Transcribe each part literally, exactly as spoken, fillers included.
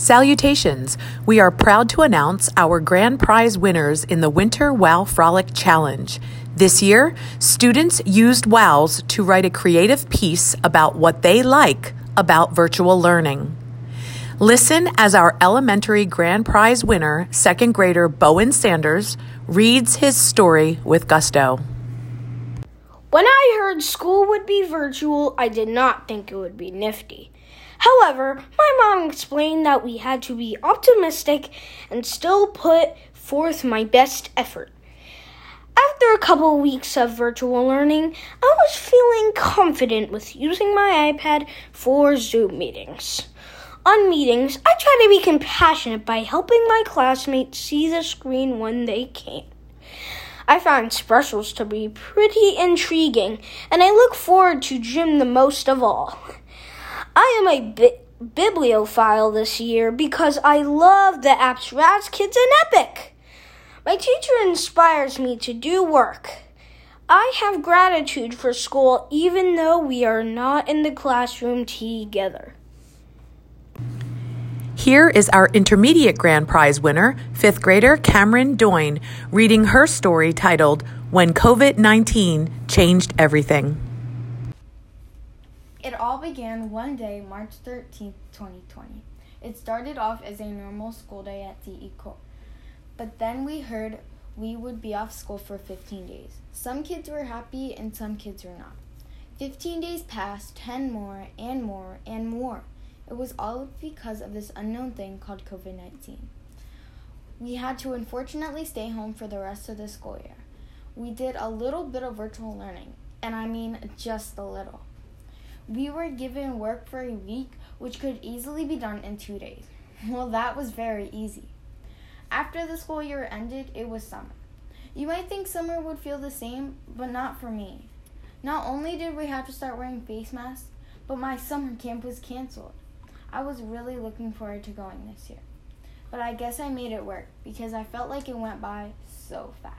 Salutations! We are proud to announce our grand prize winners in the Winter WOW Frolic Challenge. This year, students used WOWs to write a creative piece about what they like about virtual learning. Listen as our elementary grand prize winner, second grader Bowen Sanders, reads his story with gusto. When I heard school would be virtual, I did not think it would be nifty. However, my mom explained that we had to be optimistic and still put forth my best effort. After a couple of weeks of virtual learning, I was feeling confident with using my iPad for Zoom meetings. On meetings, I try to be compassionate by helping my classmates see the screen when they can't. I find specials to be pretty intriguing, and I look forward to gym the most of all. I am a bi- bibliophile this year because I love the apps Raz Kids and Epic. My teacher inspires me to do work. I have gratitude for school even though we are not in the classroom together. Here is our intermediate grand prize winner, fifth grader Cameron Doyne, reading her story titled, When COVID nineteen Changed Everything. It all began one day, March thirteenth, twenty twenty. It started off as a normal school day at D E Co. But then we heard we would be off school for fifteen days. Some kids were happy and some kids were not. fifteen days passed, ten more, and more, and more. It was all because of this unknown thing called COVID nineteen. We had to unfortunately stay home for the rest of the school year. We did a little bit of virtual learning, and I mean just a little. We were given work for a week, which could easily be done in two days. Well, that was very easy. After the school year ended, it was summer. You might think summer would feel the same, but not for me. Not only did we have to start wearing face masks, but my summer camp was canceled. I was really looking forward to going this year. But I guess I made it work because I felt like it went by so fast.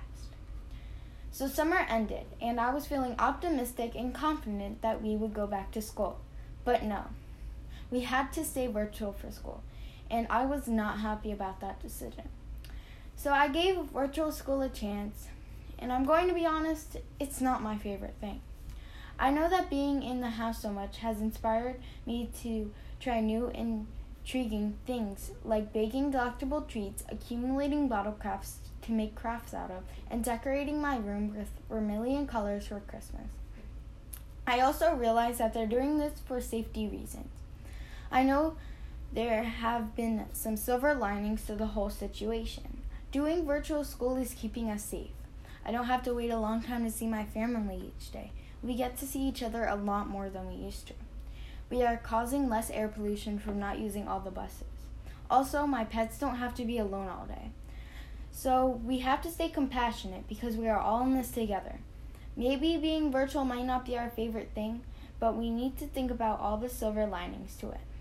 So summer ended, and I was feeling optimistic and confident that we would go back to school. But no, we had to stay virtual for school, and I was not happy about that decision. So I gave virtual school a chance, and I'm going to be honest, it's not my favorite thing. I know that being in the house so much has inspired me to try new and intriguing things like baking delectable treats, accumulating bottle caps to make crafts out of, and decorating my room with vermilion colors for Christmas. I also realize that they're doing this for safety reasons. I know there have been some silver linings to the whole situation. Doing virtual school is keeping us safe. I don't have to wait a long time to see my family each day. We get to see each other a lot more than we used to. We are causing less air pollution from not using all the buses. Also, my pets don't have to be alone all day. So we have to stay compassionate because we are all in this together. Maybe being virtual might not be our favorite thing, but we need to think about all the silver linings to it.